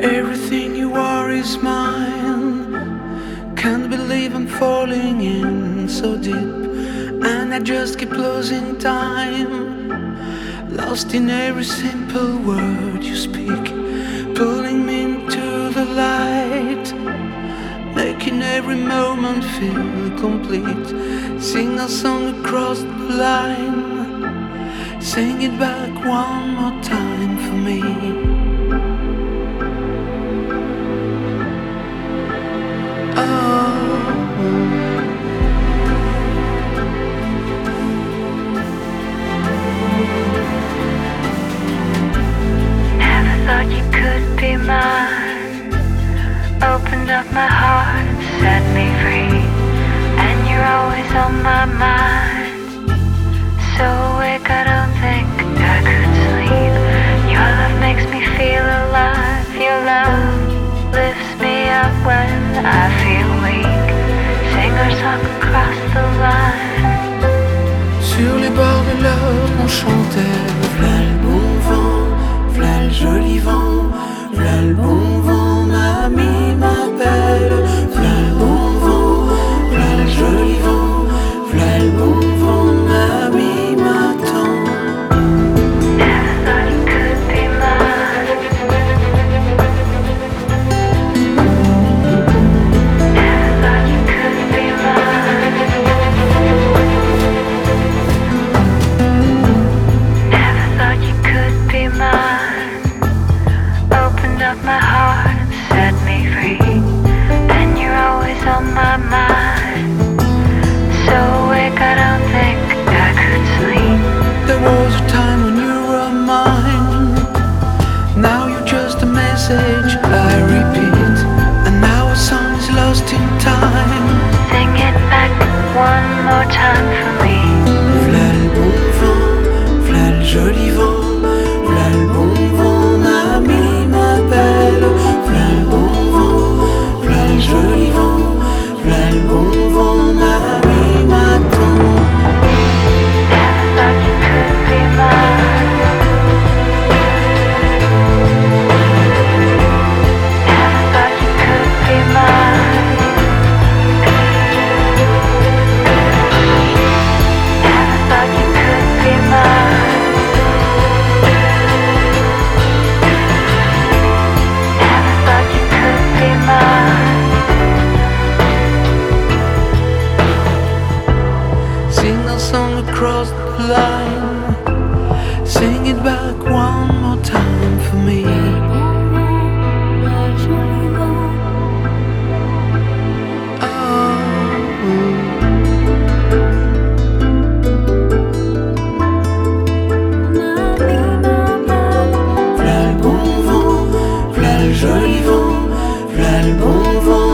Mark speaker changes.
Speaker 1: Everything you are is mine. Can't believe I'm falling in so deep, and I just keep losing time. Lost in every simple word you speak, pulling me into the light, making every moment feel complete. Sing a song across the line, sing it back one more time for me.
Speaker 2: Be mine. Opened up my heart and set me free, and you're always on my mind. So awake I don't think I could sleep. Your love makes me feel alive. Your love lifts me up when I feel weak. Sing our song across the line.
Speaker 1: Sur les bords de l'eau on chantait. V'là le bon vent, v'là le joli vent. V'là le bon vent, mamie m'appelle. V'là le bon vent, v'là le joli vent. V'là le bon vent, mamie m'attend.
Speaker 2: Never thought you could be mine. Never thought you could be mine. Never thought you could be mine. Opened up my heart and set me free, and you're always on my mind. So awake I don't think I could sleep.
Speaker 1: There was a time when you were mine. Now you're just a message I repeat, and now a song is lost in time.
Speaker 2: Sing it back one more time for me.
Speaker 1: V'là le bon vent, v'là le joli vent. V'là le bon vent, mamie m'appelle. V'là le bon vent, v'là le joli vent. V'là le bon vent, mamie m'attend.
Speaker 2: Never thought you could be mine. Never thought you could be mine. Never thought you could be mine. Never thought you could be mine.
Speaker 1: Sing our song across the line, sing it back one more time for me. V'là le bon vent, v'là le joli vent. V'là le bon vent,